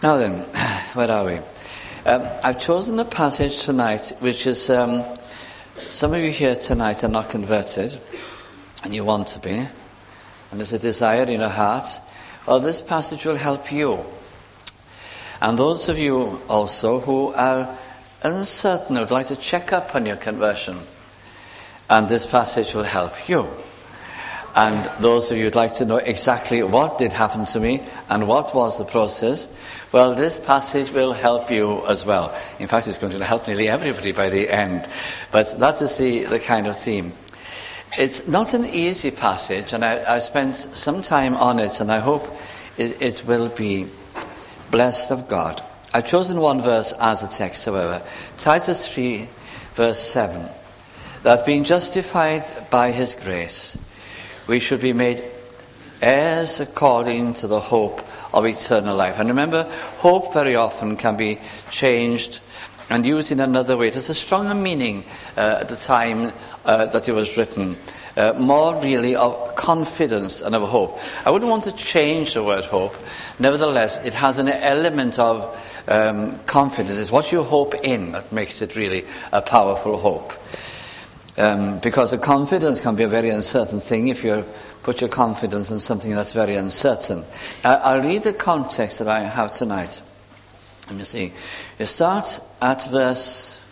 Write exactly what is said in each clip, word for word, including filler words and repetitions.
Now then, where are we? Um, I've chosen a passage tonight which is, um, some of you here tonight are not converted, and you want to be, and there's a desire in your heart. Well, this passage will help you. And those of you also who are uncertain, would like to check up on your conversion, and this passage will help you. And those of you who'd like to know exactly what did happen to me and what was the process, well, this passage will help you as well. In fact, it's going to help nearly everybody by the end. But that is the, the kind of theme. It's not an easy passage, and I, I spent some time on it, and I hope it, it will be blessed of God. I've chosen one verse as a text, however. Titus three, verse seven. That being justified by his grace, we should be made heirs according to the hope of eternal life. And remember, hope very often can be changed and used in another way. It has a stronger meaning uh, at the time uh, that it was written. Uh, more really of confidence and of hope. I wouldn't want to change the word hope. Nevertheless, it has an element of um, confidence. It's what you hope in that makes it really a powerful hope. Um, because a confidence can be a very uncertain thing if you put your confidence in something that's very uncertain. Uh, I'll read the context that I have tonight. Let me see. You start at verse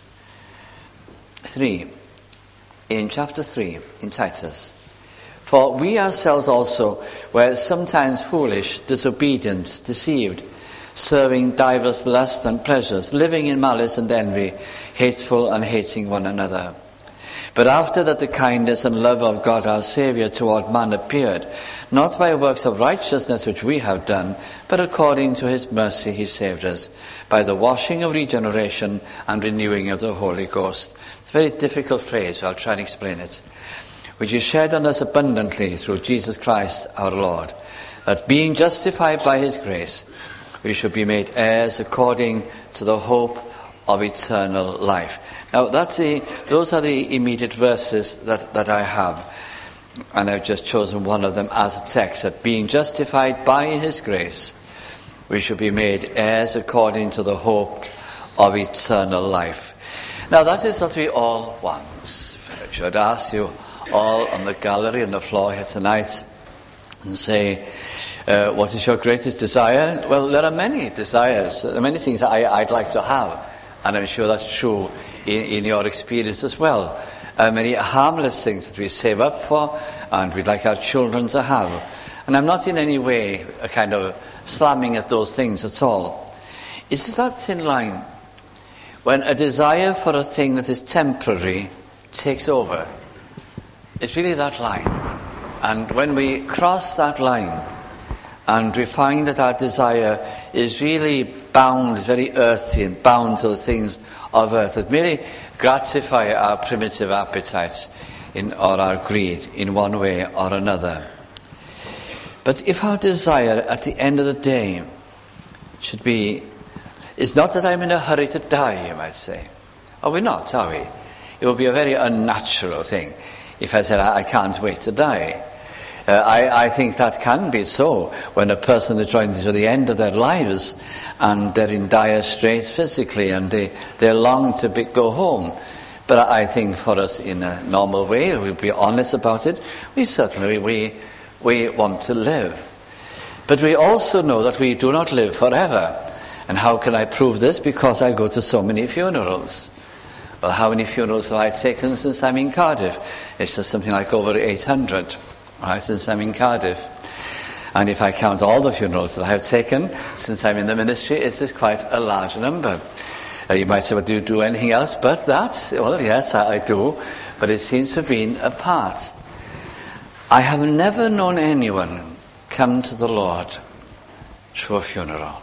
three, in chapter three, in Titus. For we ourselves also were sometimes foolish, disobedient, deceived, serving divers lusts and pleasures, living in malice and envy, hateful and hating one another. But after that the kindness and love of God our Saviour toward man appeared, not by works of righteousness which we have done, but according to his mercy he saved us, by the washing of regeneration and renewing of the Holy Ghost. It's a very difficult phrase, so I'll try and explain it. Which is shed on us abundantly through Jesus Christ our Lord, that being justified by his grace, we should be made heirs according to the hope of eternal life. Now, that's the, those are the immediate verses that, that I have. And I've just chosen one of them as a text, that being justified by his grace, we should be made heirs according to the hope of eternal life. Now, that is what we all want. I should ask you all on the gallery and the floor here tonight and say, uh, what is your greatest desire? Well, there are many desires. There are many things I, I'd like to have. And I'm sure that's true in, in your experience as well. Uh, many harmless things that we save up for and we'd like our children to have. And I'm not in any way a kind of slamming at those things at all. It's that thin line when a desire for a thing that is temporary takes over. It's really that line. And when we cross that line and we find that our desire is really bound, is very earthy and bound to the things of earth, that merely gratify our primitive appetites in, or our greed in one way or another. But if our desire at the end of the day should be, it's not that I'm in a hurry to die, you might say. Are we not, are we? It would be a very unnatural thing if I said, I, I can't wait to die. Uh, I, I think that can be so when a person is drawing to the end of their lives and they're in dire straits physically and they, they long to be, go home. But I think for us in a normal way, we'll be honest about it, we certainly we, we want to live. But we also know that we do not live forever. And how can I prove this? Because I go to so many funerals. Well, how many funerals have I taken since I'm in Cardiff? It's just something like over eight hundred. Right, since I'm in Cardiff. And if I count all the funerals that I have taken since I'm in the ministry, it is quite a large number. Uh, you might say, well, do you do anything else but that? Well, yes, I, I do, but it seems to have been a part. I have never known anyone come to the Lord through a funeral.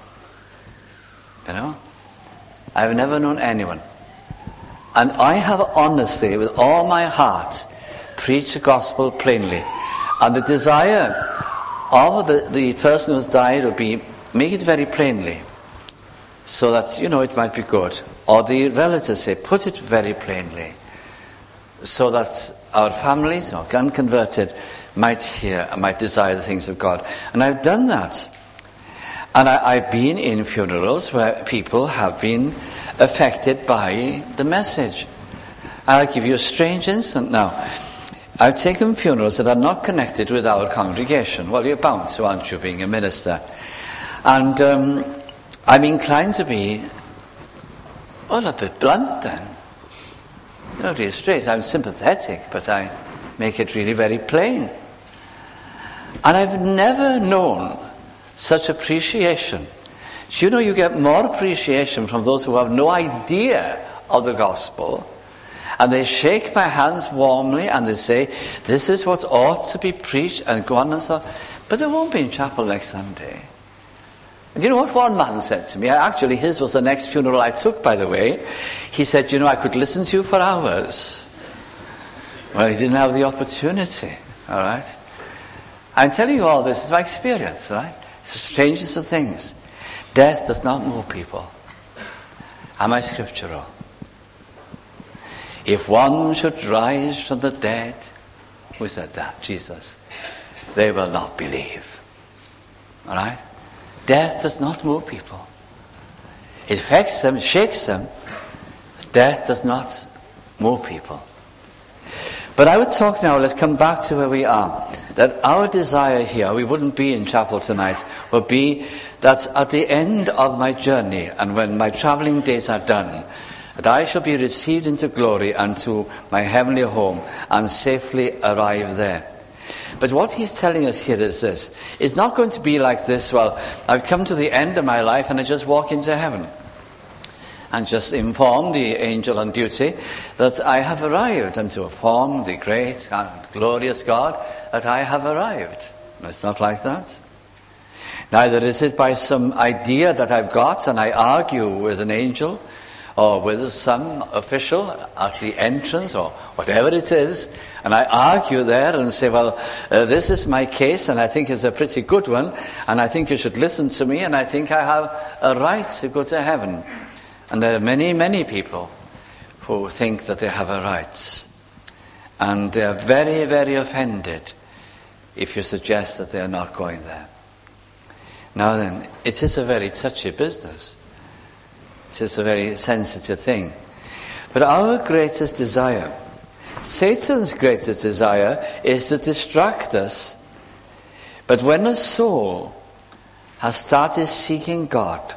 You know? I have never known anyone. And I have honestly, with all my heart, preached the gospel plainly. And the desire of the, the person who's died would be, make it very plainly, so that, you know, it might be good. Or the relatives say, put it very plainly, so that our families, or unconverted, might hear and might desire the things of God. And I've done that. And I, I've been in funerals where people have been affected by the message. I'll give you a strange instance now. I've taken funerals that are not connected with our congregation. Well, you're bound to, aren't you, being a minister? And um, I'm inclined to be, well, a bit blunt then. Not really straight. I'm sympathetic, but I make it really very plain. And I've never known such appreciation. Do you know you get more appreciation from those who have no idea of the gospel, and they shake my hands warmly and they say, this is what ought to be preached, and go on and so on. But they won't be in chapel next Sunday. And you know what one man said to me? Actually, his was the next funeral I took, by the way. He said, you know, I could listen to you for hours. Well, he didn't have the opportunity, all right? I'm telling you all this is my experience, right? It's the strangest of things. Death does not move people. Am I scriptural? If one should rise from the dead, who said that? Jesus. They will not believe. All right? Death does not move people. It affects them, it shakes them. Death does not move people. But I would talk now, let's come back to where we are. That our desire here, we wouldn't be in chapel tonight, would be that at the end of my journey and when my travelling days are done, that I shall be received into glory unto my heavenly home and safely arrive there. But what he's telling us here is this. It's not going to be like this, well, I've come to the end of my life and I just walk into heaven and just inform the angel on duty that I have arrived, and to inform the great and glorious God that I have arrived. No, it's not like that. Neither is it by some idea that I've got and I argue with an angel or with some official at the entrance or whatever it is, and I argue there and say, well, uh, this is my case and I think it's a pretty good one and I think you should listen to me and I think I have a right to go to heaven. And there are many, many people who think that they have a right. And they are very, very offended if you suggest that they are not going there. Now then, it is a very touchy business. It is a very sensitive thing. But our greatest desire, Satan's greatest desire, is to distract us. But when a soul has started seeking God,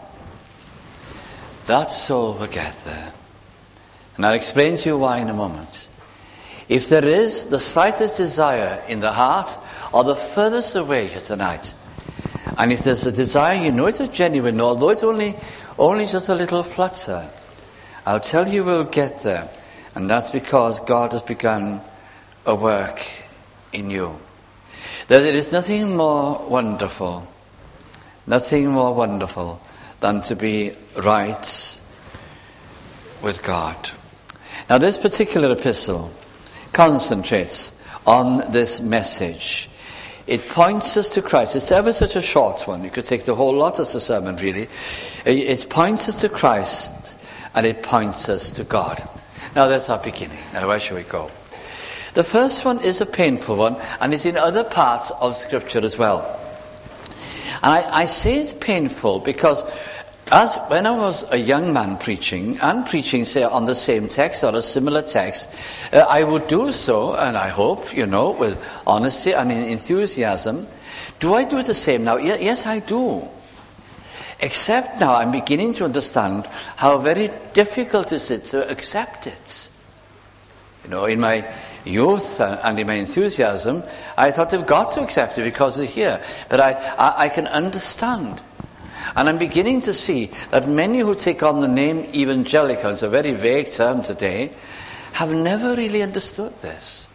that soul will get there. And I'll explain to you why in a moment. If there is the slightest desire in the heart or the furthest away here tonight, and if there's a desire, you know it's a genuine, although it's only, only just a little flutter, I'll tell you we'll get there. And that's because God has begun a work in you. That there is nothing more wonderful, nothing more wonderful than to be right with God. Now this particular epistle concentrates on this message. It points us to Christ. It's ever such a short one. You could take the whole lot as a sermon, really. It points us to Christ and it points us to God. Now that's our beginning. Now where shall we go? The first one is a painful one and it's in other parts of Scripture as well. And I, I say it's painful because as when I was a young man preaching, and preaching, say, on the same text or a similar text, uh, I would do so, and I hope, you know, with honesty and enthusiasm. Do I do the same now? Ye- yes, I do. Except now I'm beginning to understand how very difficult is it to accept it. You know, in my youth and in my enthusiasm, I thought I've got to accept it because they're here. But I, I, I can understand. And I'm beginning to see that many who take on the name evangelical, it's a very vague term today, have never really understood this.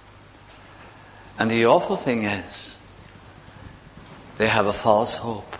And the awful thing is, they have a false hope.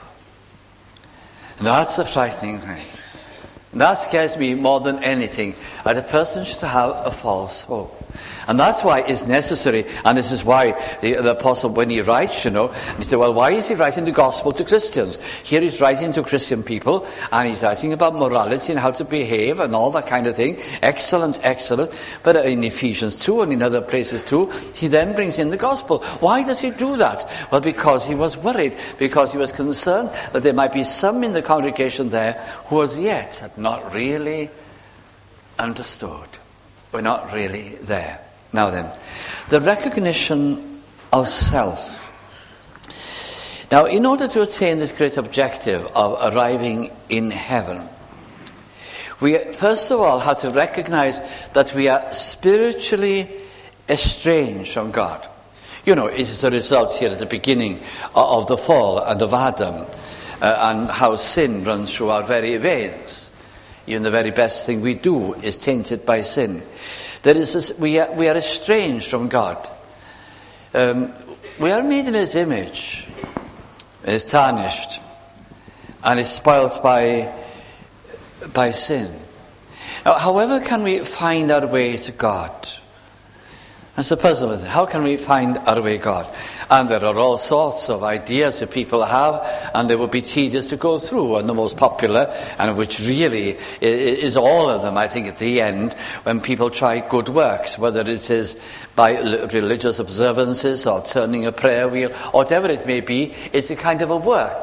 And that's the frightening thing. And that scares me more than anything, that a person should have a false hope. And that's why it's necessary, and this is why the, the apostle, when he writes, you know, he said, well, why is he writing the gospel to Christians? Here he's writing to Christian people, and he's writing about morality and how to behave and all that kind of thing. Excellent, excellent. But in Ephesians two and in other places too, he then brings in the gospel. Why does he do that? Well, because he was worried, because he was concerned that there might be some in the congregation there who as yet had not really understood. We're not really there. Now then, the recognition of self. Now, in order to attain this great objective of arriving in heaven, we first of all have to recognize that we are spiritually estranged from God. You know, it is a result here at the beginning of the fall and of Adam, uh, and how sin runs through our very veins. Even the very best thing we do is tainted by sin. There is this, we are we are estranged from God. Um, we are made in His image. It is tarnished, and is spoilt by by sin. Now, however, can we find our way to God? That's the puzzle, isn't it? How can we find our way to God? And there are all sorts of ideas that people have, and they would be tedious to go through. And the most popular, and which really is all of them, I think, at the end, when people try good works, whether it is by religious observances or turning a prayer wheel, or whatever it may be, it's a kind of a work.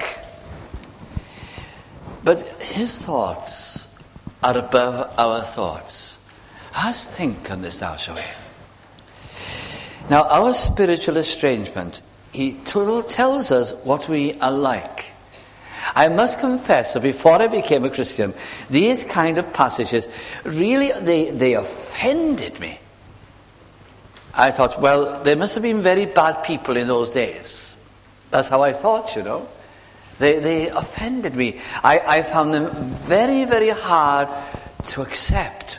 But His thoughts are above our thoughts. Let's think on this now, shall we? Now, our spiritual estrangement, He tells us what we are like. I must confess that before I became a Christian, these kind of passages, really, they, they offended me. I thought, well, there must have been very bad people in those days. That's how I thought, you know. They, they offended me. I, I found them very, very hard to accept.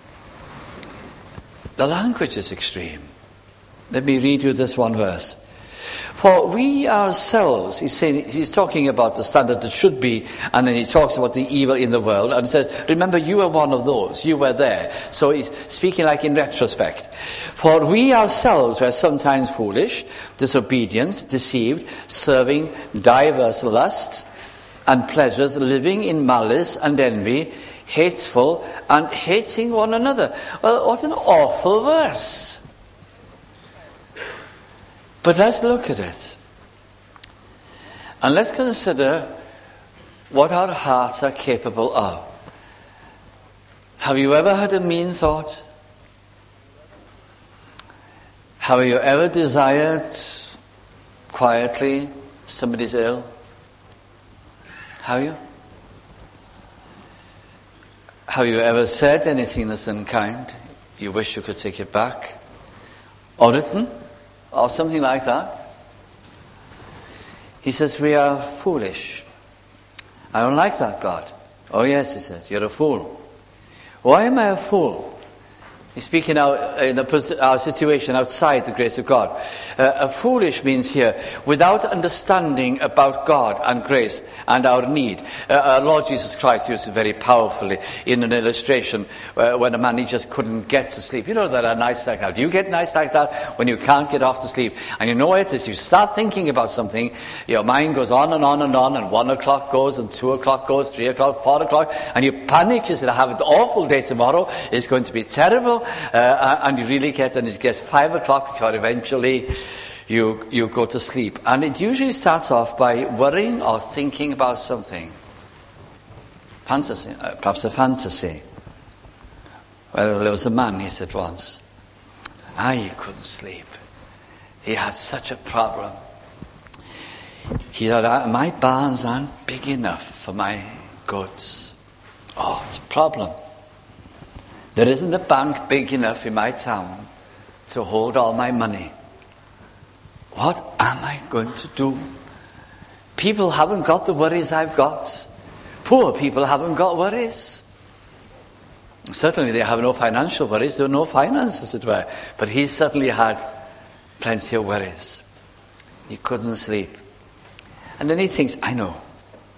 The language is extreme. Let me read you this one verse. For we ourselves, he's saying, he's talking about the standard that should be, and then he talks about the evil in the world, and he says, remember, you were one of those, you were there. So he's speaking like in retrospect. For we ourselves were sometimes foolish, disobedient, deceived, serving diverse lusts and pleasures, living in malice and envy, hateful and hating one another. Well, what an awful verse. But let's look at it. And let's consider what our hearts are capable of. Have you ever had a mean thought? Have you ever desired quietly somebody's ill? Have you? Have you ever said anything that's unkind? You wish you could take it back? Or written? Or something like that. He says, we are foolish. I don't like that, God. Oh yes, he said, you're a fool. Why am I a fool? He's speaking out in a, our situation outside the grace of God. Uh, a foolish means here, without understanding about God and grace and our need. Uh, our Lord Jesus Christ used it very powerfully in an illustration uh, when a man, he just couldn't get to sleep. You know, there are nights like that. You get nights like that when you can't get off to sleep. And you know it is, you start thinking about something, your mind goes on and on and on, and one o'clock goes, and two o'clock goes, three o'clock, four o'clock, and you panic. You say, I have an awful day tomorrow. It's going to be terrible. Uh, and you really get, and it gets five o'clock because eventually you you go to sleep. And it usually starts off by worrying or thinking about something. Fantasy, uh, perhaps a fantasy. Well, there was a man, he said once, ah, he couldn't sleep. He had such a problem. He thought, my barns aren't big enough for my goods. Oh, it's a problem. There isn't a bank big enough in my town to hold all my money. What am I going to do? People haven't got the worries I've got. Poor people haven't got worries. Certainly they have no financial worries. There are no finances, as it were. But he certainly had plenty of worries. He couldn't sleep. And then he thinks, I know.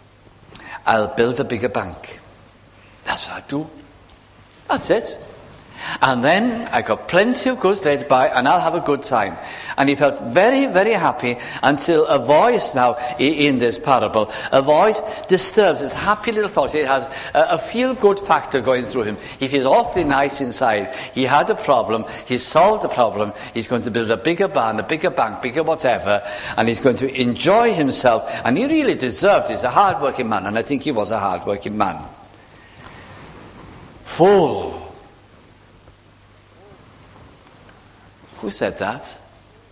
I'll build a bigger bank. That's what I do. That's it. And then I got plenty of goods laid by, and I'll have a good time. And he felt very, very happy until a voice now in this parable, a voice disturbs his happy little thoughts. It has a feel-good factor going through him. He feels awfully nice inside. He had a problem. He's solved the problem. He's going to build a bigger barn, a bigger bank, bigger whatever, and he's going to enjoy himself. And he really deserved it. He's a hard-working man, and I think he was a hard-working man. Fool. Who said that?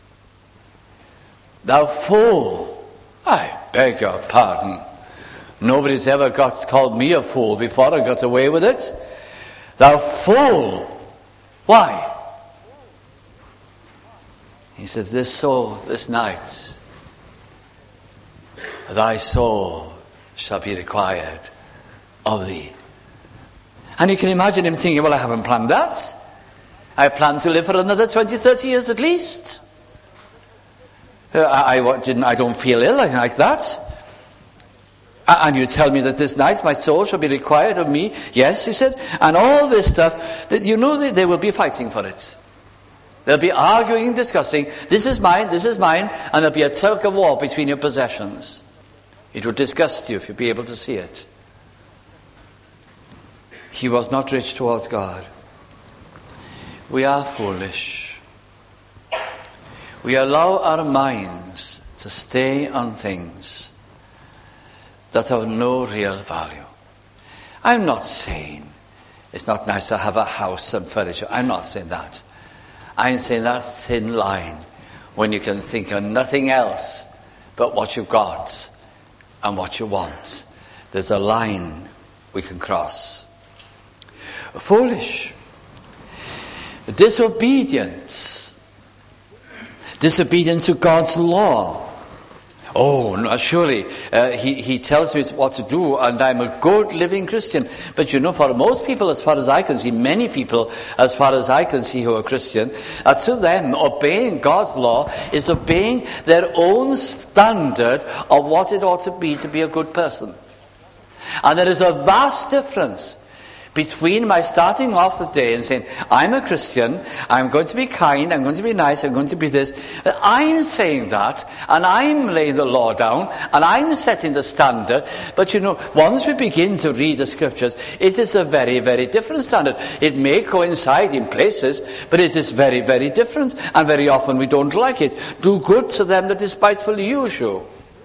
Thou fool. I beg your pardon. Nobody's ever got called me a fool before I got away with it. Thou fool. Why? He says, this soul, this night, thy soul shall be required of thee. And you can imagine him thinking, well, I haven't planned that. I plan to live for another twenty, thirty years at least. Uh, I, I, didn't, I don't feel ill like that. And you tell me that this night my soul shall be required of me. Yes, he said. And all this stuff, that you know that they will be fighting for it. They'll be arguing, discussing. This is mine, this is mine. And there'll be a tug of war between your possessions. It will disgust you if you'll be able to see it. He was not rich towards God. We are foolish. We allow our minds to stay on things that have no real value. I'm not saying it's not nice to have a house and furniture. I'm not saying that. I'm saying that thin line when you can think of nothing else but what you've got and what you want. There's a line we can cross. Foolish. Disobedience. Disobedience to God's law. Oh, no, surely uh, he, he tells me what to do and I'm a good living Christian. But you know, for most people, as far as I can see, many people, as far as I can see who are Christian, uh, to them, obeying God's law is obeying their own standard of what it ought to be to be a good person. And there is a vast difference between my starting off the day and saying, I'm a Christian, I'm going to be kind, I'm going to be nice, I'm going to be this. I'm saying that, and I'm laying the law down, and I'm setting the standard. But you know, once we begin to read the scriptures, it is a very, very different standard. It may coincide in places, but it is very, very different. And very often we don't like it. Do good to them that despitefully use you.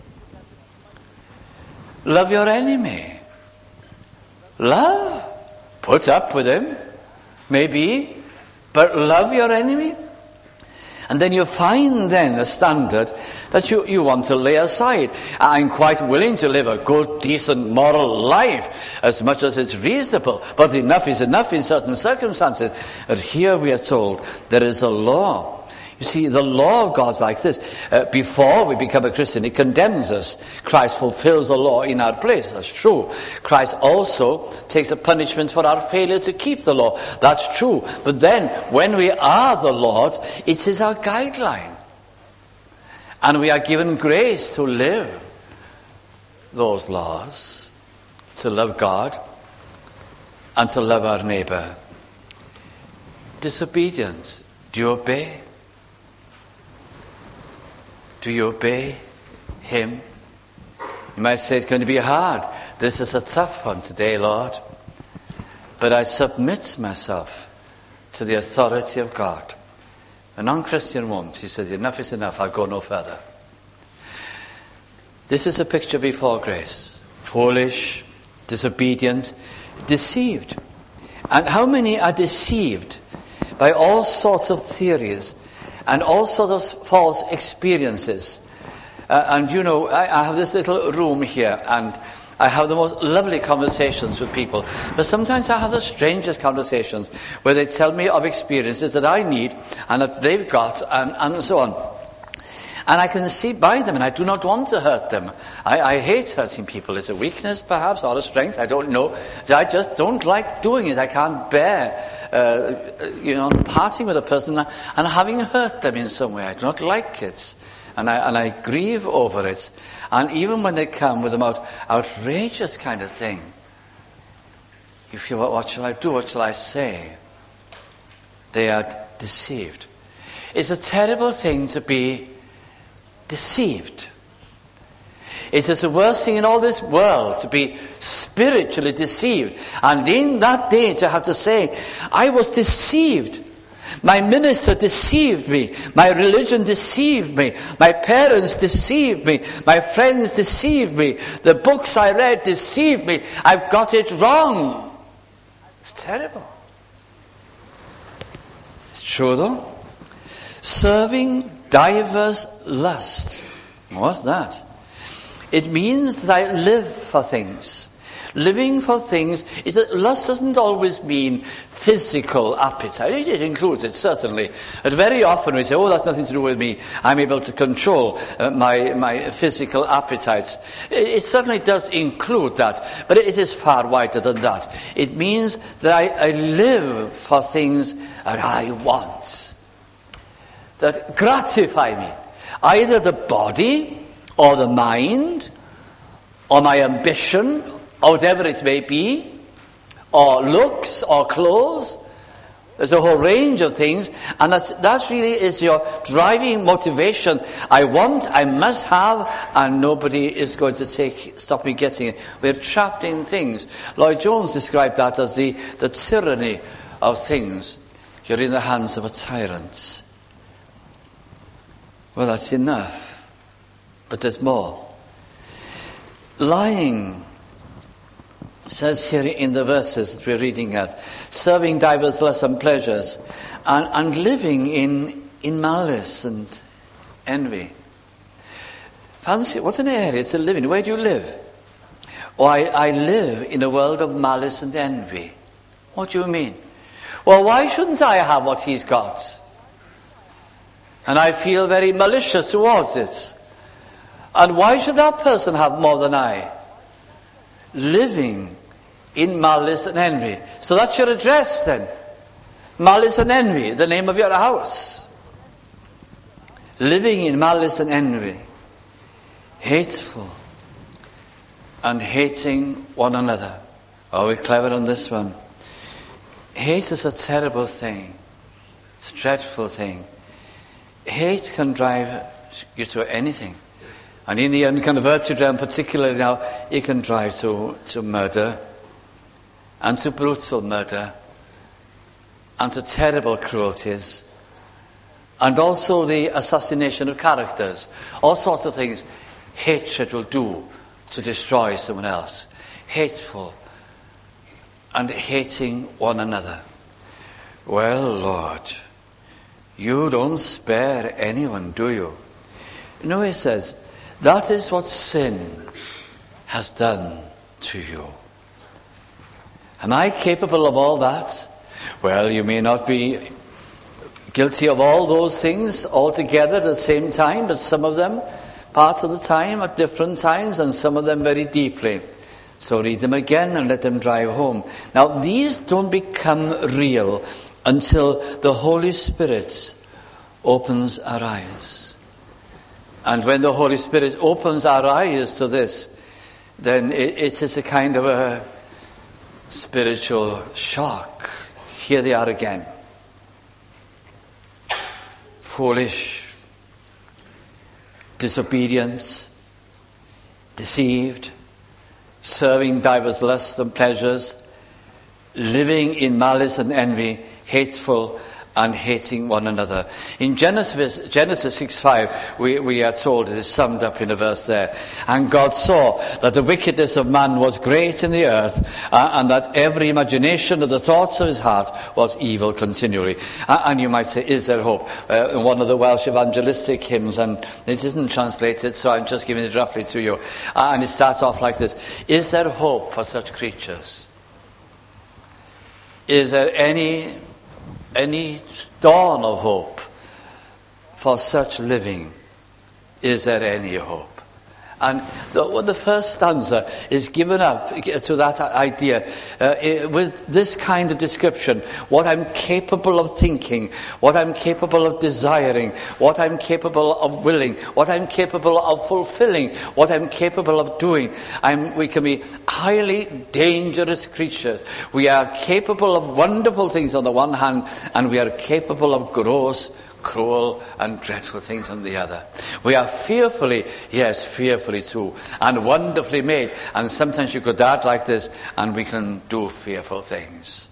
Love your enemy. Love. Put up with him, maybe, but love your enemy. And then you find then a standard that you, you want to lay aside. I'm quite willing to live a good, decent, moral life as much as it's reasonable. But enough is enough in certain circumstances. But here we are told there is a law. You see, the law of God's like this. Uh, before we become a Christian, it condemns us. Christ fulfills the law in our place. That's true. Christ also takes a punishment for our failure to keep the law. That's true. But then, when we are the Lord's, it is our guideline. And we are given grace to live those laws, to love God, and to love our neighbor. Disobedience. Do you obey? Do you obey him? You might say it's going to be hard. This is a tough one today, Lord. But I submit myself to the authority of God. A non-Christian woman, she said, enough is enough, I'll go no further. This is a picture before grace. Foolish, disobedient, deceived. And how many are deceived by all sorts of theories and all sorts of false experiences? Uh, and you know, I, I have this little room here, and I have the most lovely conversations with people. But sometimes I have the strangest conversations where they tell me of experiences that I need and that they've got, and, and so on. And I can see by them, and I do not want to hurt them. I, I hate hurting people. It's a weakness, perhaps, or a strength. I don't know. I just don't like doing it. I can't bear, uh, you know, parting with a person and having hurt them in some way. I do not like it. And I, and I grieve over it. And even when they come with the most outrageous kind of thing, you feel, what shall I do? What shall I say? they are deceived. It's a terrible thing to be deceived. It is the worst thing in all this world to be spiritually deceived. And in that day to have to say, I was deceived. My minister deceived me. My religion deceived me. My parents deceived me. My friends deceived me. The books I read deceived me. I've got it wrong. It's terrible. It's true though. Serving divers lusts. What's that? It means that I live for things. Living for things, it, lust doesn't always mean physical appetite. It, it includes it, certainly. But very often we say, oh, that's nothing to do with me. I'm able to control uh, my, my physical appetites. It, it certainly does include that, but it, it is far wider than that. It means that I, I live for things that I want, that gratify me. Either the body, or the mind, or my ambition, or whatever it may be, or looks, or clothes. There's a whole range of things, and that, that really is your driving motivation. I want, I must have, and nobody is going to take stop me getting it. We're trapped in things. Lloyd Jones described that as the, the tyranny of things. You're in the hands of a tyrant. Well, that's enough. But there's more. Lying, says here in the verses that we're reading at, serving divers lusts and pleasures, and, and living in, in malice and envy. Fancy, what an area to live in. Where do you live? Oh, I, I live in a world of malice and envy. What do you mean? Well, why shouldn't I have what he's got? And I feel very malicious towards it. And why should that person have more than I? Living in malice and envy. So that's your address then. Malice and envy, the name of your house. Living in malice and envy. Hateful. And hating one another. Oh, we're clever on this one. Hate is a terrible thing. It's a dreadful thing. Hate can drive you to anything. And in the unconverted realm particularly now, it can drive to, to murder, and to brutal murder, and to terrible cruelties, and also the assassination of characters. All sorts of things hatred will do to destroy someone else. Hateful, and hating one another. Well, Lord, you don't spare anyone, do you? No, he says, that is what sin has done to you. Am I capable of all that? Well, you may not be guilty of all those things altogether at the same time, but some of them, parts of the time, at different times, and some of them very deeply. So read them again and let them drive home. Now, these don't become real until the Holy Spirit opens our eyes. And when the Holy Spirit opens our eyes to this, then it, it is a kind of a spiritual shock. Here they are again. Foolish, disobedient, deceived, serving divers lusts and pleasures, living in malice and envy, hateful, and hating one another. In Genesis, Genesis six five, we, we are told, it is summed up in a verse there, and God saw that the wickedness of man was great in the earth, uh, and that every imagination of the thoughts of his heart was evil continually. Uh, and you might say, is there hope? Uh, in one of the Welsh evangelistic hymns, and it isn't translated, so I'm just giving it roughly to you, uh, and it starts off like this: is there hope for such creatures? Is there any Any dawn of hope for such living? Is there any hope? And the, well, the first stanza is given up to that idea uh, with this kind of description: what I'm capable of thinking, what I'm capable of desiring, what I'm capable of willing, what I'm capable of fulfilling, what I'm capable of doing. I'm, we can be highly dangerous creatures. We are capable of wonderful things on the one hand, and we are capable of gross, cruel and dreadful things on the other. We are fearfully, yes, fearfully too, and wonderfully made. And sometimes you could act like this, and we can do fearful things.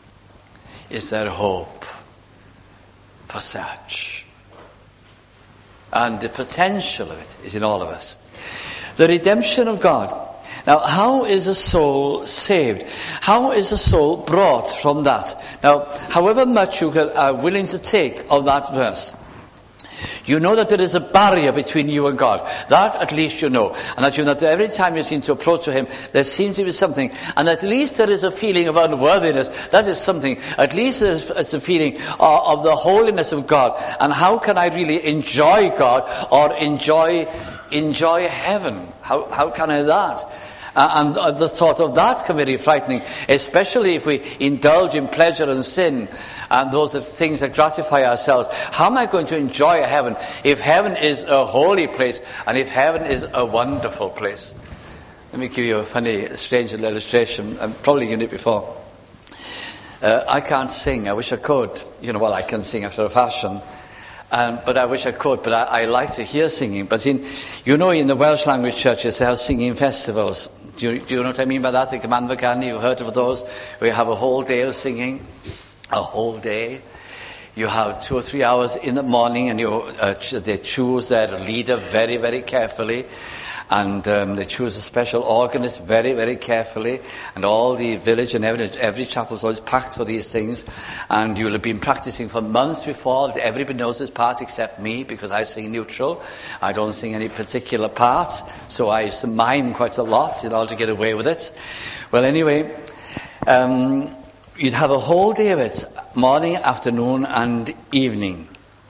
Is there hope for such? And the potential of it is in all of us. The redemption of God. Now, how is a soul saved? How is a soul brought from that? Now, however much you are willing to take of that verse, you know that there is a barrier between you and God. That at least you know. And that you know that every time you seem to approach to him, there seems to be something. And at least there is a feeling of unworthiness. That is something. At least there is a feeling of, of the holiness of God. And how can I really enjoy God or enjoy enjoy heaven? How, how can I that? Uh, and uh, the thought of that can be very frightening, especially if we indulge in pleasure and sin and those are things that gratify ourselves. How am I going to enjoy heaven if heaven is a holy place and if heaven is a wonderful place? Let me give you a funny, strange little illustration. I've probably given it before. Uh, I can't sing. I wish I could. You know, well, I can sing after a fashion. Um, but I wish I could, but I, I like to hear singing. But in, you know, in the Welsh language churches, they have singing festivals. Do you, do you know what I mean by that? The Gymanfa, you've heard of those? We have a whole day of singing, a whole day. You have two or three hours in the morning, and you, uh, they choose their leader very, very carefully. And um, they choose a special organist very, very carefully. And all the village and every, every chapel is always packed for these things. And you'll have been practicing for months before. Everybody knows this part except me, because I sing neutral. I don't sing any particular parts. So I used to mime quite a lot in order to get away with it. Well, anyway, um, you'd have a whole day of it, morning, afternoon, and evening.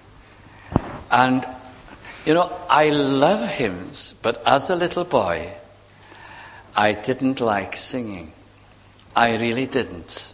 And you know, I love hymns, but as a little boy, I didn't like singing. I really didn't.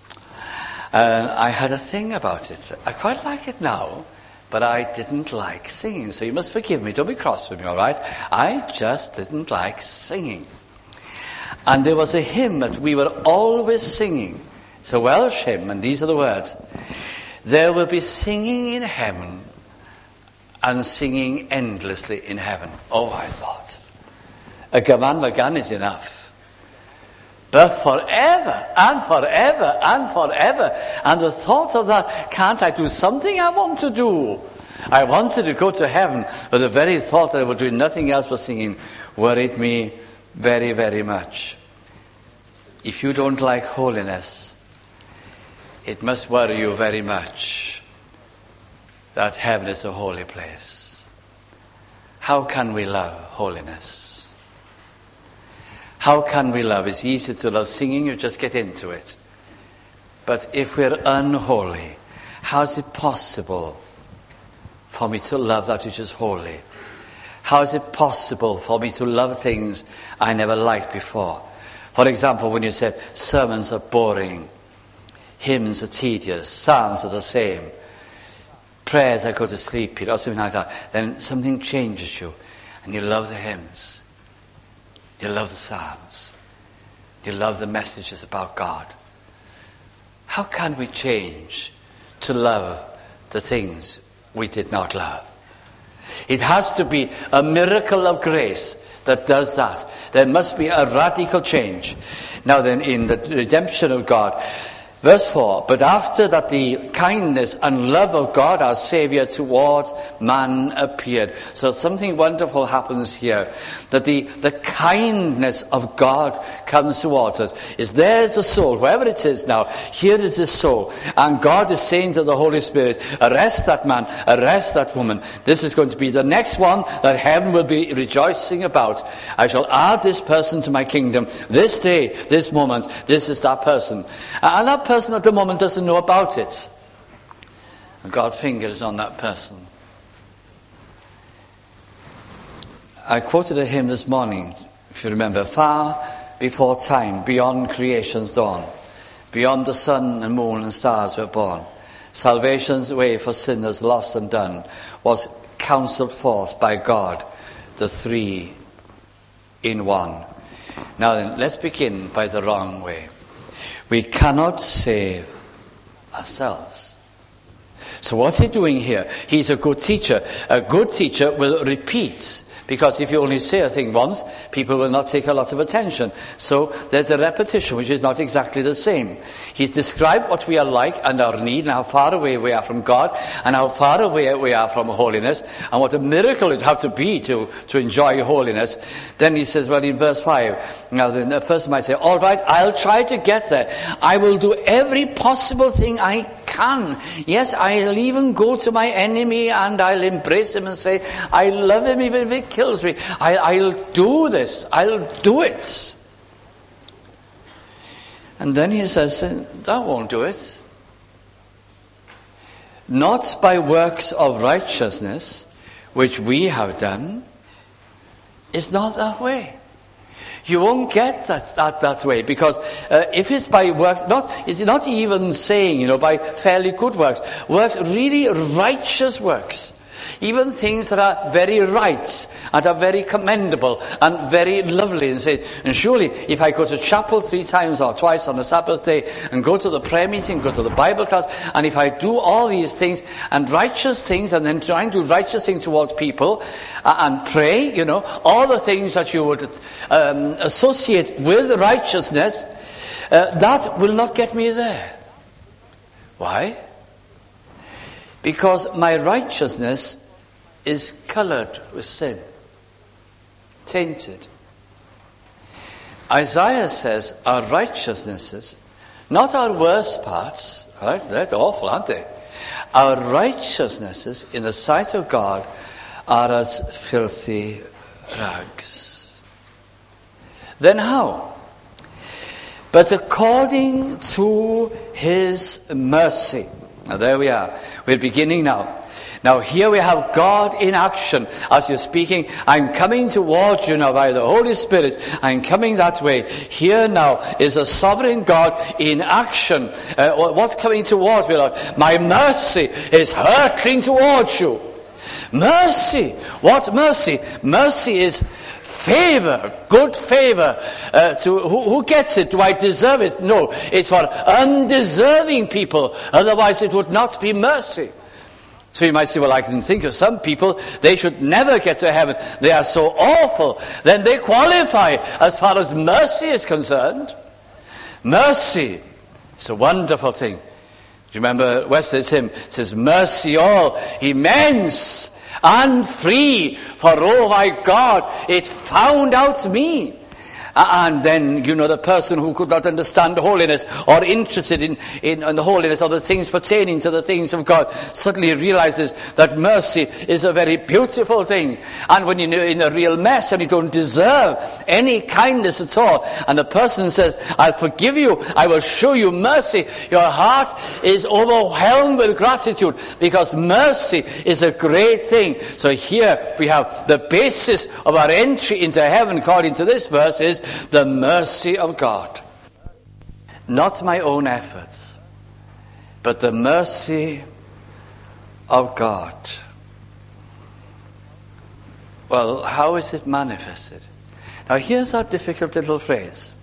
And I had a thing about it. I quite like it now, but I didn't like singing. So you must forgive me. Don't be cross with me, all right? I just didn't like singing. And there was a hymn that we were always singing. It's a Welsh hymn, and these are the words. There will be singing in heaven, and singing endlessly in heaven. Oh, I thought, a Gymanfa is enough. But forever, and forever, and forever. And the thought of that, can't I do something I want to do? I wanted to go to heaven, but the very thought that I would do nothing else but singing worried me very, very much. If you don't like holiness, it must worry you very much that heaven is a holy place. How can we love holiness? How can we love? It's easy to love singing, you just get into it. But if we're unholy, how is it possible for me to love that which is holy? How is it possible for me to love things I never liked before? For example, when you said sermons are boring, hymns are tedious, psalms are the same, prayers, I go to sleep, or something like that, then something changes you, and you love the hymns, you love the psalms, you love the messages about God. How can we change to love the things we did not love? It has to be a miracle of grace that does that. There must be a radical change. Now then, in the redemption of God, verse four, but after that the kindness and love of God our Saviour towards man appeared. So something wonderful happens here. That the, the kindness of God comes towards us. Is there's a soul, whoever it is now, here is this soul. And God is saying to the Holy Spirit, arrest that man, arrest that woman. This is going to be the next one that heaven will be rejoicing about. I shall add this person to my kingdom. This day, this moment, this is that person. And that person at the moment doesn't know about it. And God's finger is on that person. I quoted a hymn this morning, if you remember, far before time, beyond creation's dawn, beyond the sun and moon and stars were born, salvation's way for sinners lost and done was counselled forth by God, the three in one. Now then, let's begin by the wrong way. We cannot save ourselves. So what's he doing here? He's a good teacher. A good teacher will repeat, because if you only say a thing once, people will not take a lot of attention. So there's a repetition which is not exactly the same. He's described what we are like and our need and how far away we are from God and how far away we are from holiness and what a miracle it would have to be to, to enjoy holiness. Then he says, well, in verse five, now then a person might say, all right, I'll try to get there. I will do every possible thing I can. Yes, I'll even go to my enemy and I'll embrace him and say, I love him even if it kills me. I, I'll do this. I'll do it. And then he says, that won't do it. Not by works of righteousness, which we have done. It's not that way. You won't get that that, that way, because uh, if it's by works, not it's not even saying, you know, by fairly good works, works, really righteous works, even things that are very right and are very commendable and very lovely. And say, and surely if I go to chapel three times or twice on a Sabbath day and go to the prayer meeting, go to the Bible class, and if I do all these things and righteous things and then try and do righteous things towards people uh, and pray, you know, all the things that you would um, associate with righteousness, uh, that will not get me there. Why? Because my righteousness is coloured with sin, tainted. Isaiah says our righteousnesses, not our worst parts, right? They're awful, aren't they? Our righteousnesses in the sight of God are as filthy rags. Then how? But according to his mercy. Now there we are. We're beginning now. Now here we have God in action. As you're speaking, I'm coming towards you now by the Holy Spirit. I'm coming that way. Here now is a sovereign God in action. Uh, what's coming towards me, Lord? My mercy is hurtling towards you. Mercy. What mercy? Mercy is favor, good favor. Uh, to who, who gets it? Do I deserve it? No, it's for undeserving people. Otherwise it would not be mercy. So you might say, well, I can think of some people, they should never get to heaven. They are so awful. Then they qualify as far as mercy is concerned. Mercy is a wonderful thing. Do you remember Wesley's hymn? It says, mercy all, immense and free, for oh my God, it found out me. And then, you know, the person who could not understand holiness or interested in, in, in the holiness or the things pertaining to the things of God suddenly realizes that mercy is a very beautiful thing. And when you're in a real mess and you don't deserve any kindness at all, and the person says, I'll forgive you, I will show you mercy, your heart is overwhelmed with gratitude because mercy is a great thing. So here we have the basis of our entry into heaven, according to this verse, is the mercy of God. Not my own efforts, but the mercy of God. Well, how is it manifested? Now here's our difficult little phrase.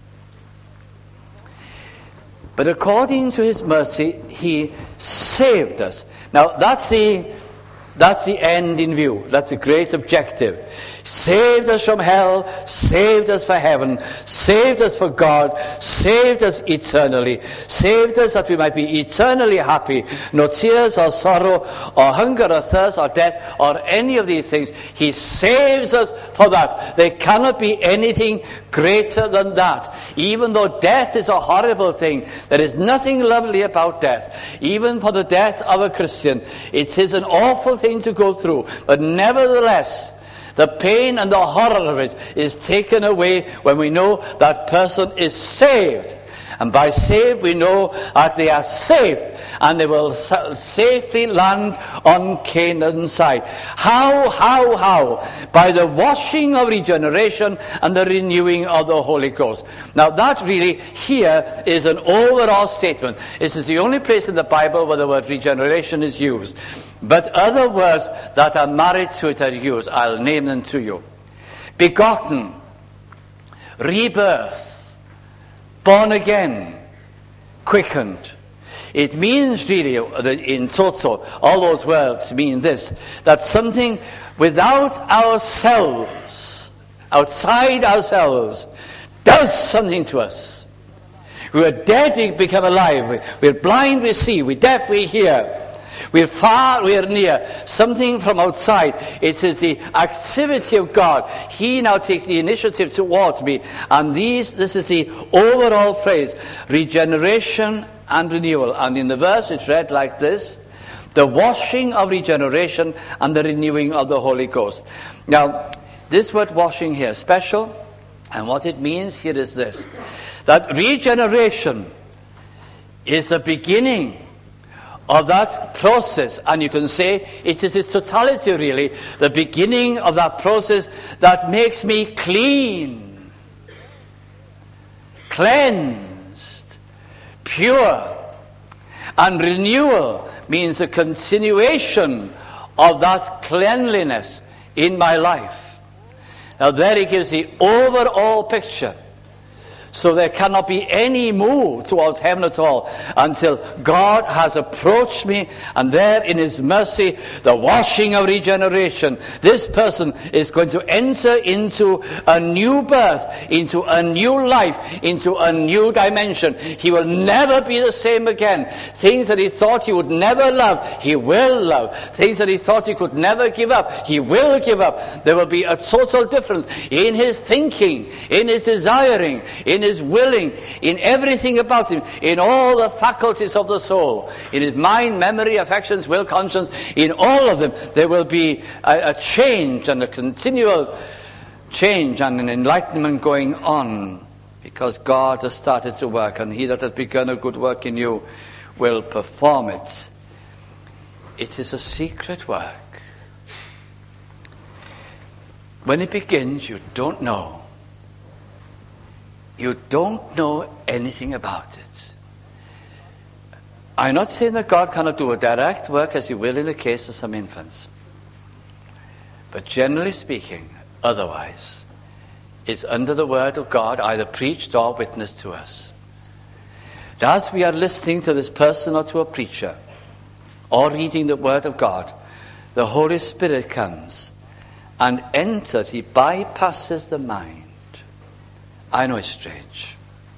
But according to his mercy, he saved us. Now that's the That's the end in view. That's the great objective. Saved us from hell, saved us for heaven, saved us for God, saved us eternally, saved us that we might be eternally happy. No tears or sorrow or hunger or thirst or death or any of these things. He saves us for that. There cannot be anything greater than that. Even though death is a horrible thing, there is nothing lovely about death. Even for the death of a Christian, it is an awful thing to go through. But nevertheless, the pain and the horror of it is taken away when we know that person is saved. And by saved, we know that they are safe, and they will safely land on Canaan's side. How, how, how? By the washing of regeneration and the renewing of the Holy Ghost. Now that really here is an overall statement. This is the only place in the Bible where the word regeneration is used. But other words that are married to it are used. I'll name them to you. Begotten, rebirth, born again, quickened. It means really, in total, all those words mean this, that something without ourselves, outside ourselves, does something to us. We are dead, we become alive. We're blind, we see. We're deaf, we hear. We're far, we're near. Something from outside. It is the activity of God. He now takes the initiative towards me. And these, this is the overall phrase, regeneration and renewal. And in the verse it's read like this, the washing of regeneration and the renewing of the Holy Ghost. Now, this word washing here, special, and what it means here is this, that regeneration is the beginning of that process, and you can say it is its totality really, the beginning of that process that makes me clean, cleansed, pure. And renewal means a continuation of that cleanliness in my life. Now there he gives the overall picture. So there cannot be any move towards heaven at all until God has approached me, and there in his mercy, the washing of regeneration, this person is going to enter into a new birth, into a new life, into a new dimension. He will never be the same again. Things that he thought he would never love, he will love. Things that he thought he could never give up, he will give up. There will be a total difference in his thinking, in his desiring, in his willing, in everything about him, in all the faculties of the soul, in his mind, memory, affections, will, conscience, in all of them, there will be a, a change and a continual change and an enlightenment going on, because God has started to work, and he that has begun a good work in you will perform it. It is a secret work. When it begins, you don't know. You don't know anything about it. I'm not saying that God cannot do a direct work as he will in the case of some infants. But generally speaking, otherwise, it's under the word of God, either preached or witnessed to us. As we are listening to this person or to a preacher, or reading the word of God, the Holy Spirit comes and enters. He bypasses the mind. I know it's strange.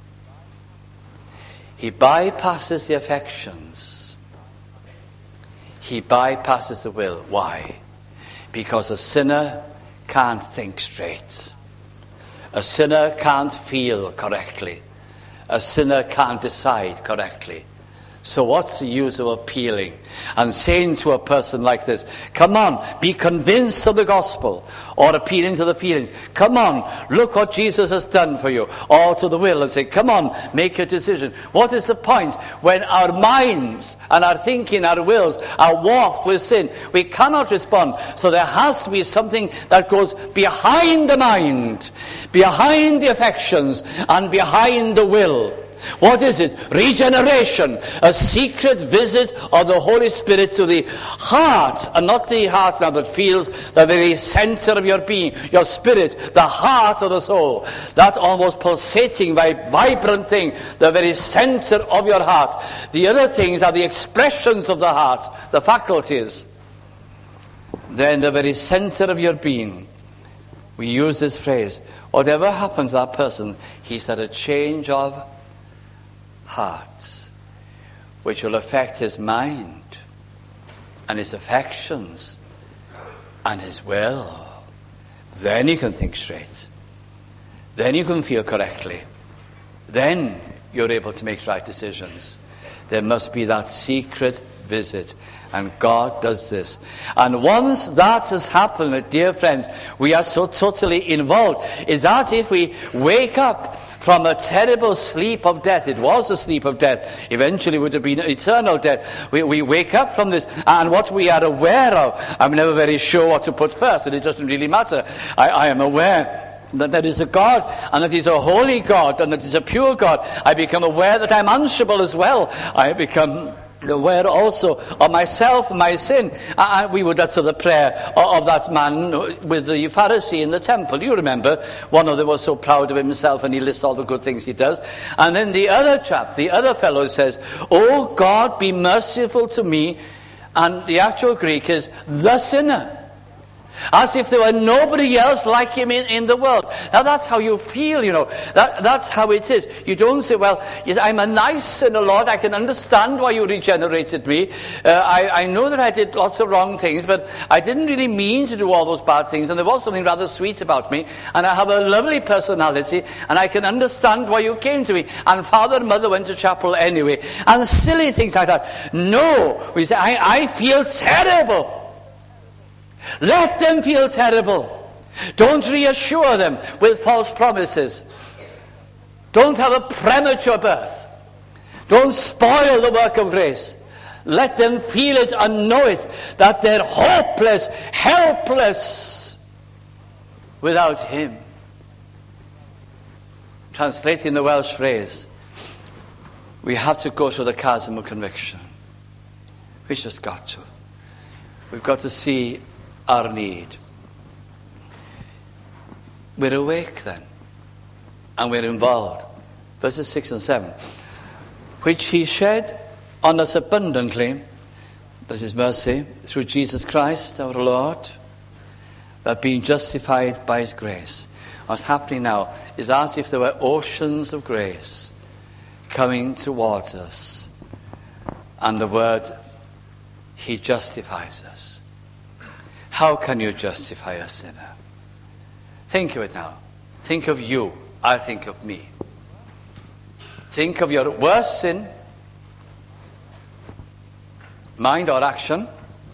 He bypasses the affections. He bypasses the will. Why? Because a sinner can't think straight. A sinner can't feel correctly. A sinner can't decide correctly. So what's the use of appealing and saying to a person like this, come on, be convinced of the gospel, or appealing to the feelings, come on, look what Jesus has done for you, or to the will and say, come on, make your decision. What is the point when our minds and our thinking, our wills are warped with sin? We cannot respond. So there has to be something that goes behind the mind, behind the affections, and behind the will. What is it? Regeneration, a secret visit of the Holy Spirit to the heart, and not the heart now that feels the very center of your being, your spirit, the heart of the soul, that almost pulsating, vibrant thing, the very center of your heart. The other things are the expressions of the heart, the faculties. Then the very center of your being. We use this phrase, whatever happens to that person, he's had a change of hearts, which will affect his mind and his affections and his will. Then you can think straight. Then you can feel correctly. Then you're able to make right decisions. There must be that secret visit. And God does this. And once that has happened, dear friends, we are so totally involved. It's as if we wake up from a terrible sleep of death. It was a sleep of death. Eventually would have been eternal death. We, we wake up from this, and what we are aware of, I'm never very sure what to put first, and it doesn't really matter. I, I am aware that there is a God, and that He's a holy God, and that He's a pure God. I become aware that I'm answerable as well. I become aware also of myself, my sin. And we would utter the prayer of that man with the Pharisee in the temple. You remember, one of them was so proud of himself, and he lists all the good things he does. And then the other chap, the other fellow says, "Oh God, be merciful to me." And the actual Greek is the sinner. As if there were nobody else like him in, in the world. Now that's how you feel, you know. That, that's how it is. You don't say, well, yes, I'm a nice sinner, Lord. I can understand why you regenerated me. Uh, I, I know that I did lots of wrong things, but I didn't really mean to do all those bad things. And there was something rather sweet about me. And I have a lovely personality. And I can understand why you came to me. And father and mother went to chapel anyway. And silly things like that. No. We say, I, I feel terrible. Let them feel terrible. Don't reassure them with false promises. Don't have a premature birth. Don't spoil the work of grace. Let them feel it and know it, that they're hopeless, helpless without Him. Translating the Welsh phrase, we have to go through the chasm of conviction. We just got to. We've got to see our need. We're awake then, and we're involved. Verses six and seven. Which He shed on us abundantly, that is mercy, through Jesus Christ our Lord, that being justified by His grace. What's happening now is as if there were oceans of grace coming towards us, and the word, He justifies us. How can you justify a sinner? Think of it now. Think of you. I'll think of me. Think of your worst sin, mind or action.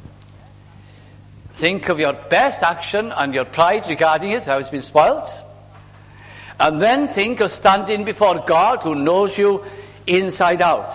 Think of your best action and your pride regarding it, how it's been spoiled. And then think of standing before God who knows you inside out.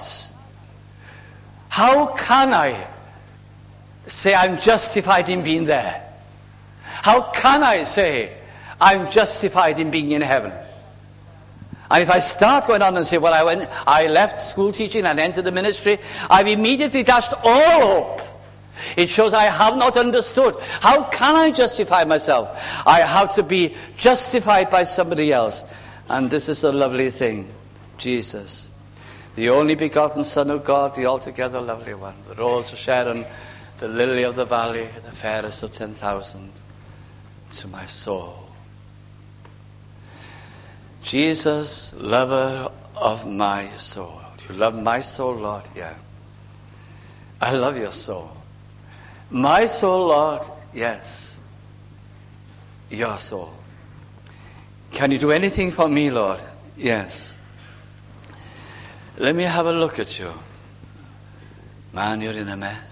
How can I say I'm justified in being there? How can I say I'm justified in being in heaven? And if I start going on and say, well, I went, I left school teaching and entered the ministry, I've immediately dashed all hope. It shows I have not understood. How can I justify myself? I have to be justified by somebody else. And this is a lovely thing. Jesus, the only begotten Son of God, the altogether lovely one, the rose of Sharon, the lily of the valley, the fairest of ten thousand, to my soul. Jesus, lover of my soul. You love my soul, Lord? Yeah. I love your soul. My soul, Lord? Yes. Your soul. Can you do anything for me, Lord? Yes. Let me have a look at you. Man, you're in a mess.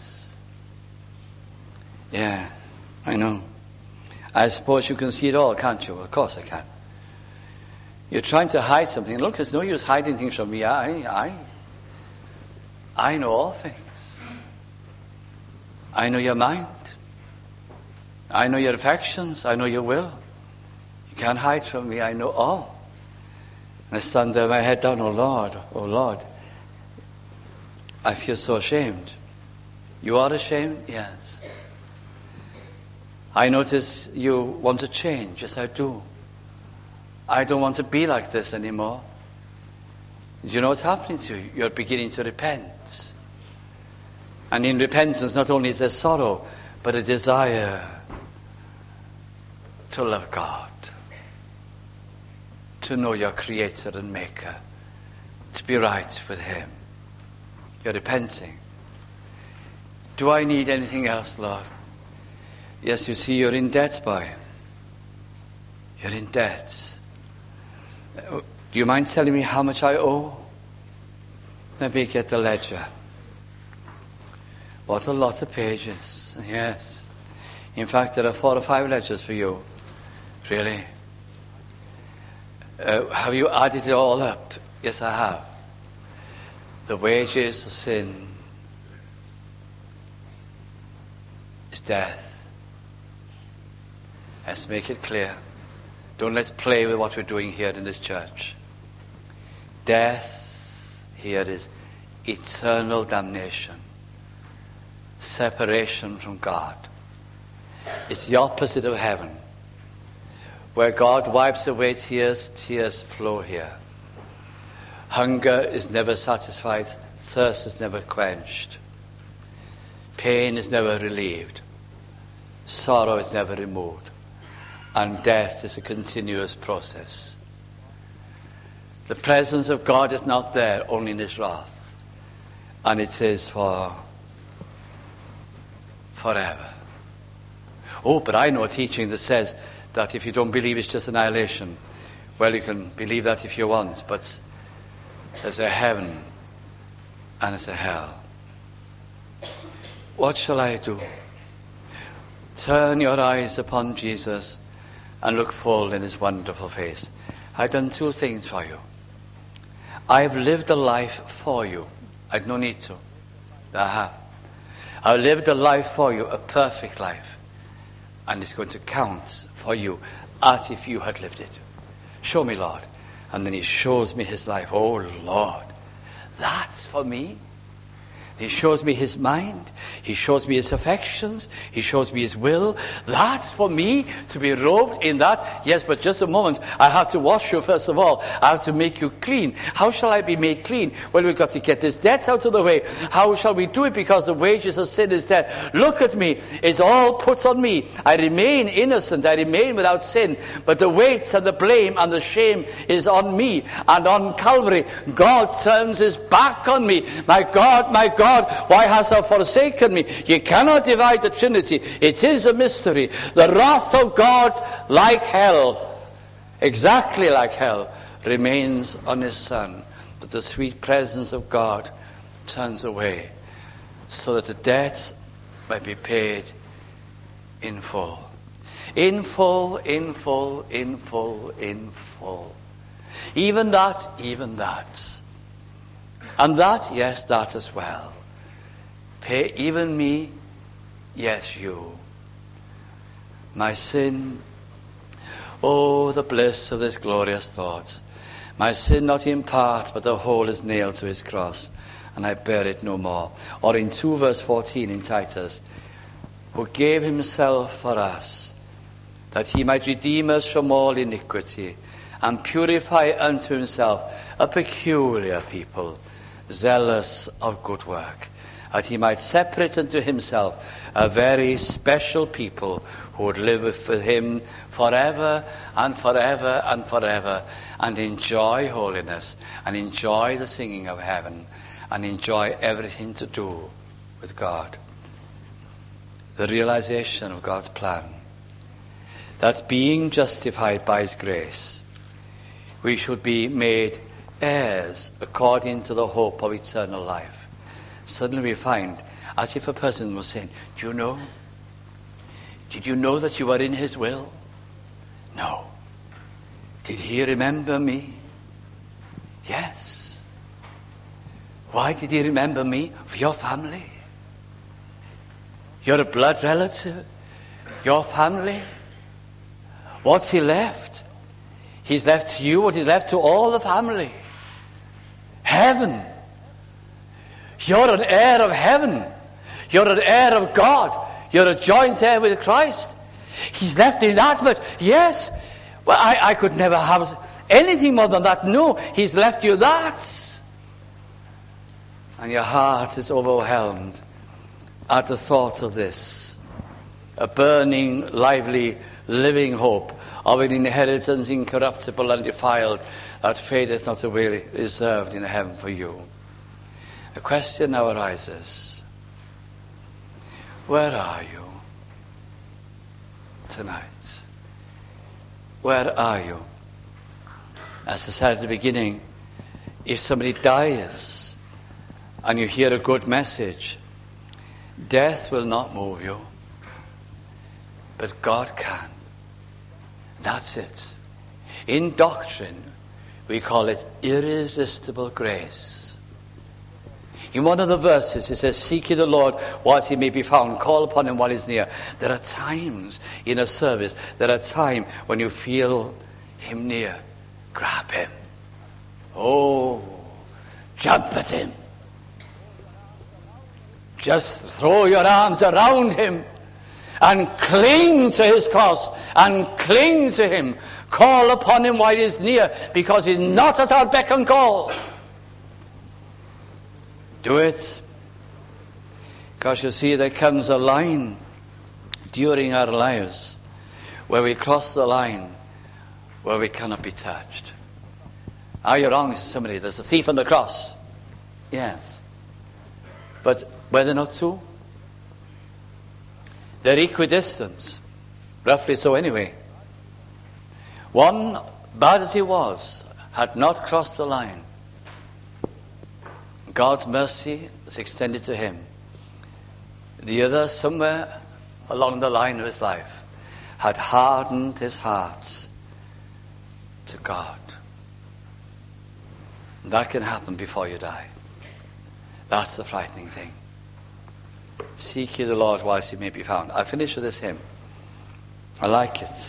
Yeah, I know. I suppose you can see it all, can't you? Of course I can. You're trying to hide something. Look, there's no use hiding things from me. I, I, I know all things. I know your mind. I know your affections. I know your will. You can't hide from me. I know all. And I stand there, my head down. Oh Lord, oh Lord. I feel so ashamed. You are ashamed? Yes. I notice you want to change. Yes, I do. I don't want to be like this anymore. Do you know what's happening to you? You're beginning to repent. And in repentance, not only is there sorrow, but a desire to love God, to know your Creator and Maker, to be right with Him. You're repenting. Do I need anything else, Lord? Yes, you see, you're in debt, boy. You're in debt. Do you mind telling me how much I owe? Let me get the ledger. What a lot of pages. Yes. In fact, there are four or five ledgers for you. Really? Uh, have you added it all up? Yes, I have. The wages of sin is death. Let's make it clear. Don't let's play with what we're doing here in this church. Death here is eternal damnation. Separation from God. It's the opposite of heaven. Where God wipes away tears, tears flow here. Hunger is never satisfied, thirst is never quenched. Pain is never relieved. Sorrow is never removed. And death is a continuous process. The presence of God is not there, only in His wrath. And it is for forever. Oh, but I know a teaching that says that if you don't believe it's just annihilation. Well, you can believe that if you want, but there's a heaven and there's a hell. What shall I do? Turn your eyes upon Jesus and look full in His wonderful face. I've done two things for you. I've lived a life for you. I've no need to. I have. I've lived a life for you, a perfect life. And it's going to count for you as if you had lived it. Show me, Lord. And then He shows me His life. Oh, Lord, that's for me. He shows me His mind. He shows me His affections. He shows me His will. That's for me to be robed in that. Yes, but just a moment. I have to wash you first of all. I have to make you clean. How shall I be made clean? Well, we've got to get this debt out of the way. How shall we do it? Because the wages of sin is death. Look at me. It's all put on me. I remain innocent. I remain without sin. But the weight and the blame and the shame is on me. And on Calvary, God turns His back on me. My God, my God. God, why hast thou forsaken me? You cannot divide the Trinity. It is a mystery. The wrath of God, like hell, exactly like hell, remains on His Son. But the sweet presence of God turns away so that the debt might be paid in full. In full, in full, in full, in full. Even that, even that. And that, yes, that as well. Pay even me, yes, you. My sin, oh, the bliss of this glorious thought. My sin not in part, but the whole is nailed to His cross, and I bear it no more. Or in two verse fourteen in Titus, who gave Himself for us, that He might redeem us from all iniquity, and purify unto Himself a peculiar people, zealous of good work, that He might separate unto Himself a very special people who would live with Him forever and forever and forever, and enjoy holiness, and enjoy the singing of heaven, and enjoy everything to do with God. The realization of God's plan, that being justified by His grace, we should be made heirs according to the hope of eternal life. Suddenly we find, as if a person was saying, do you know? Did you know that you were in His will? No. Did He remember me? Yes. Why did He remember me? For your family. You're a blood relative. Your family. What's He left? He's left to you what He's left to all the family. Heaven. You're an heir of heaven. You're an heir of God. You're a joint heir with Christ. He's left in that, but yes, well, I, I could never have anything more than that. No, He's left you that. And your heart is overwhelmed at the thought of this. A burning, lively, living hope of an inheritance incorruptible and defiled, that fadeth not away, reserved in heaven for you. The question now arises, where are you tonight? Where are you? As I said at the beginning, if somebody dies and you hear a good message, death will not move you, but God can. That's it. In doctrine, we call it irresistible grace. In one of the verses, it says, seek ye the Lord whilst he may be found. Call upon him while he's near. There are times in a service, there are times when you feel him near. Grab him. Oh, jump at him. Just throw your arms around him and cling to his cross and cling to him. Call upon him while he's near, because he's not at our beck and call. Do it. Because you see, there comes a line during our lives where we cross the line where we cannot be touched. Are you wrong to somebody? There's a thief on the cross. Yes. But were there not two? They're equidistant. Roughly so anyway. One, bad as he was, had not crossed the line. God's mercy was extended to him. The other, somewhere along the line of his life, had hardened his heart to God. That can happen before you die. That's the frightening thing. Seek ye the Lord whilst he may be found. I finish with this hymn. I like it.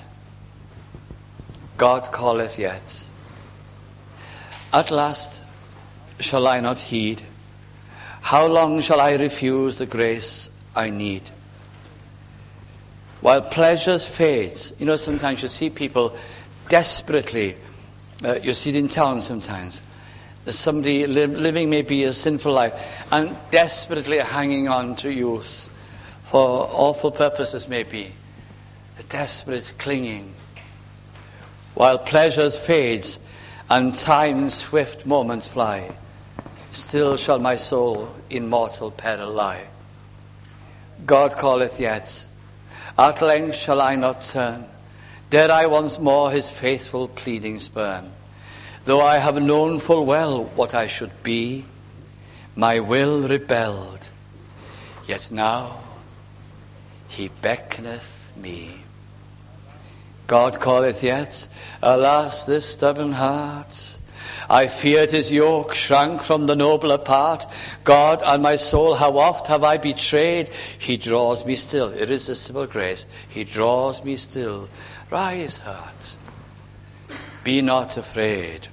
God calleth yet. At last shall I not heed? How long shall I refuse the grace I need? While pleasures fades, you know, sometimes you see people desperately, uh, you see it in town sometimes, there's somebody li- living maybe a sinful life and desperately hanging on to youth for awful purposes maybe, a desperate clinging. While pleasures fades and time's swift moments fly, still shall my soul in mortal peril lie. God calleth yet. At length shall I not turn. Dare I once more his faithful pleading spurn. Though I have known full well what I should be, my will rebelled. Yet now he beckoneth me. God calleth yet. Alas, this stubborn heart. I feared his yoke, shrank from the nobler part. God and my soul, how oft have I betrayed? He draws me still, irresistible grace. He draws me still. Rise, heart. Be not afraid.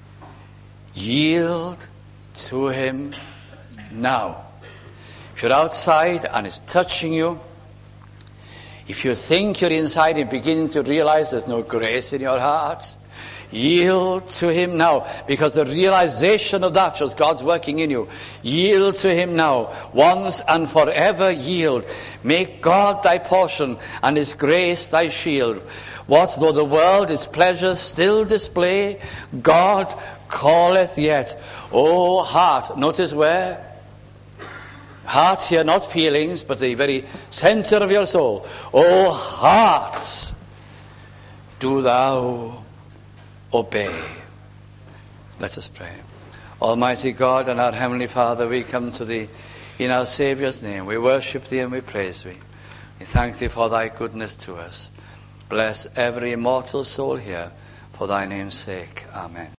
Yield to him now. If you're outside and it's touching you, if you think you're inside and beginning to realize there's no grace in your heart, yield to him now, because the realization of that shows God's working in you. Yield to him now, once and forever yield. Make God thy portion and his grace thy shield. What though the world its pleasures still display, God calleth yet. O heart, notice where? Heart here, not feelings, but the very center of your soul. O heart, do thou obey. Let us pray. Almighty God and our Heavenly Father, we come to thee in our Saviour's name. We worship thee and we praise thee. We thank thee for thy goodness to us. Bless every immortal soul here for thy name's sake. Amen.